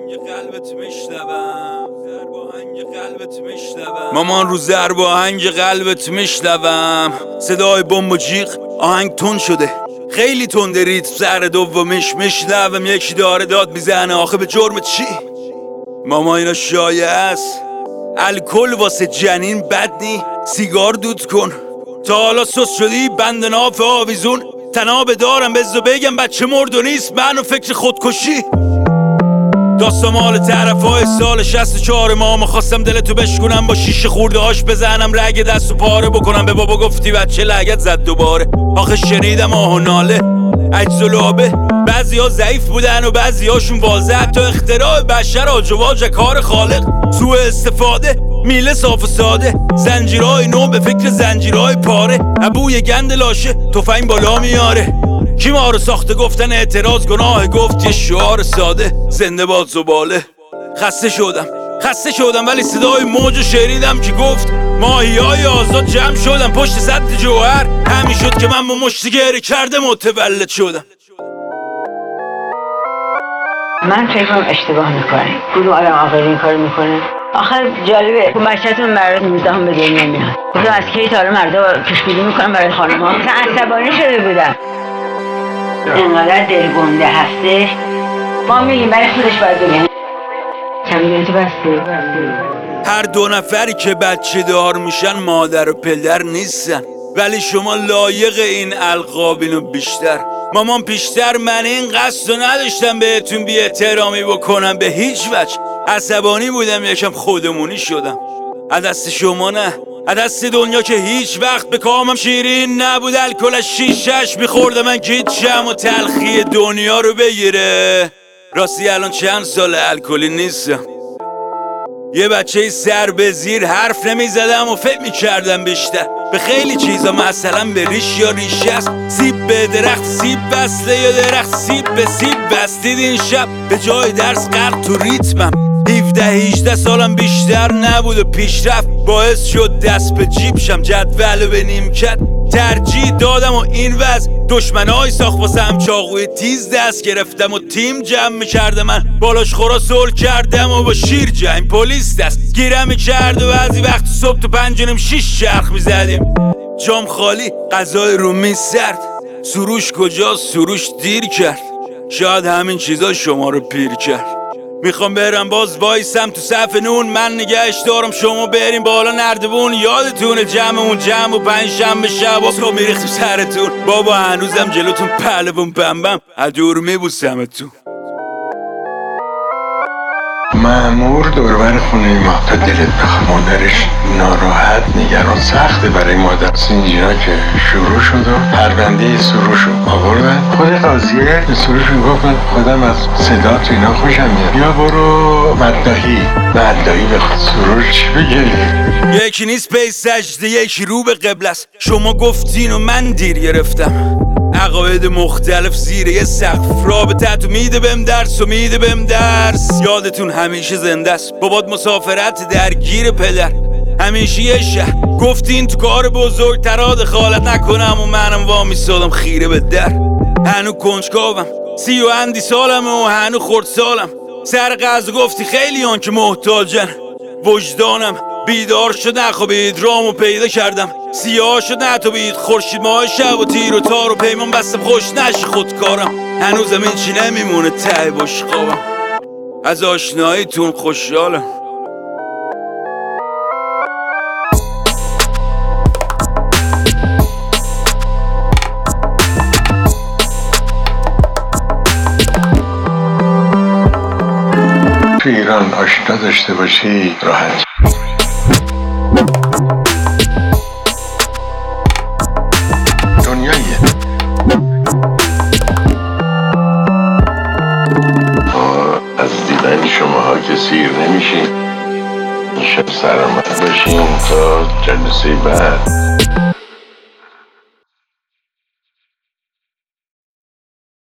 مامان رو ضرب آهنگ قلبت میشنوم. صدای بمب و جیغ آهنگ تون شده، خیلی تنده ریتم سر دومش میشنوم. یکی داره داد میزنه آخه به جرم چی؟ ماما اینا شایعه است، الکل واسه جنین بد نی، سیگار دود کن. تا حالا سوس شدی بند ناف آویزون، تنابه دارم بزو بگم بچه مرد و نیست منو فکر خودکشی. داستان مال طرفای سال 64 ماما، خواستم دلتو بشکنم با شیشه خورده هاش بزنم رگ دستو پاره بکنم. به بابا گفتی بچه لگت زد دوباره، آخه شنیدم آه و ناله عجز و لابه. بعضی ها ضعیف بودن و بعضی هاشون واضح، تا اختراع بشر آجواج کار خالق. سوء استفاده میله صاف و ساده، زنجیرهای نو به فکر زنجیرهای پاره. ابوی گند لاشه تفنگ بالا میاره، کی ما رو ساخته گفتن اعتراض گناه، گفت یه شعار ساده زنده باد زباله. خسته شدم ولی صدای موجو شنیدم که گفت ماهیای آزاد جمع شدم پشت سد جوهر. همین شد که من با مشتی گره کرده متولد شدم. من فکر کنم اشتباه میکنه، کدوم آدم عاقل این کار میکنه؟ آخر جالبه بچه‌تون برای 19 به دنیا میاد، گفتم از کی تا حالا مردا پیش‌بینی میکنن برای خانم‌ها؟ مثلا عصبانی شده بودم اینقدر دلگنده هستش. ما میگیم برای خودش باید بگم چندیتی بسته. هر دو نفری که بچه دار میشن مادر و پدر نیستن، ولی شما لایق این القابینو بیشتر. مامان پیشتر من این قصد رو نداشتم بهتون بی احترامی بکنم به هیچ وجه. عصبانی بودم یکم خودمونی شدم، از دست شما نه، از دست دنیا که هیچ وقت به کامم شیرین نبود. الکلش شیشش میخورده من گیچم و تلخی دنیا رو بگیره. راستی الان چند سال الکلی نیستم، یه بچه سر به زیر حرف نمیزدم و فکر میکردم بیشتر به خیلی چیزا، مثلا به ریش یا ریشه است. سیب به درخت سیب بسته یا درخت سیب به سیب بستید این شب. به جای درس غرق تو ریتمم، 17-18 سالم بیشتر نبود و پیشرفت باعث شد دست به جیب شم. جدول به نیمکت ترجیح دادم و این وضع دشمنای ساخت واسم، چاقوی تیز دست گرفتم و تیم جمع میکرده. من بالاش خورا سول کردم و با شیر جنگ پلیس دست گیرم میکرد و بعضی وقت صبح تو 5:06 چرخ میزدیم. جام خالی غذای رومی سرد، سروش کجاست؟ سروش دیر کرد، شاید همین چیزا شما رو پیر کرد. میخوام برم باز وایسم تو صف نون، من نگهش دارم شما بریم بالا نردبون. یادتونه جمعمون جمع و 5 شنبه شب و میریختیم سرتون. بابا هنوزم جلوتون پهلوون بمبم ادور میبوسمتون. مأمور دوربر خونه ما تا دلت بخواد، مادرش ناراحت نگران سخته برای مادر. اینجا که شروع شد و پرونده سروش رو آوردن، خود قاضیه به سروش میگفت من خودم از صدا تو اینا خوشم میاد، یا برو مداحی به خود سروش چی بگه؟ یکی نیست پی سجده یکی رو به قبل است. شما گفتین و من دیر گرفتم، عقاید مختلف زیر یه سقف. رابطه تو میده بهم درس و میده بهم درس. یادتون همیشه زنده است، بابات مسافرت درگیر پدر، همیشه یه شهر. گفتین تو کار بزرگ ترا دخالت نکنم و منم وامی سالم خیره به در. هنو کنجکاوم 30 سالم و هنو خورد سالم. سر غذا گفتی خیلی آن که محتاجن، وجدانم بیدار شد نخوابید رامو پیدا کردم. سیاه شد نتابید خورشید ماه شب و تیر و تار و پیمان بستم خوش نشی خودکارم. هنوزم این چی نمیمونه ته بشقابم، از آشناییتون خوشحالم. تو ایران آشنا داشته باشی راحت. دنیاییه از دیدن شماها که سیر نمیشیم. شب سرآمد باشیم تا جلسه بعد.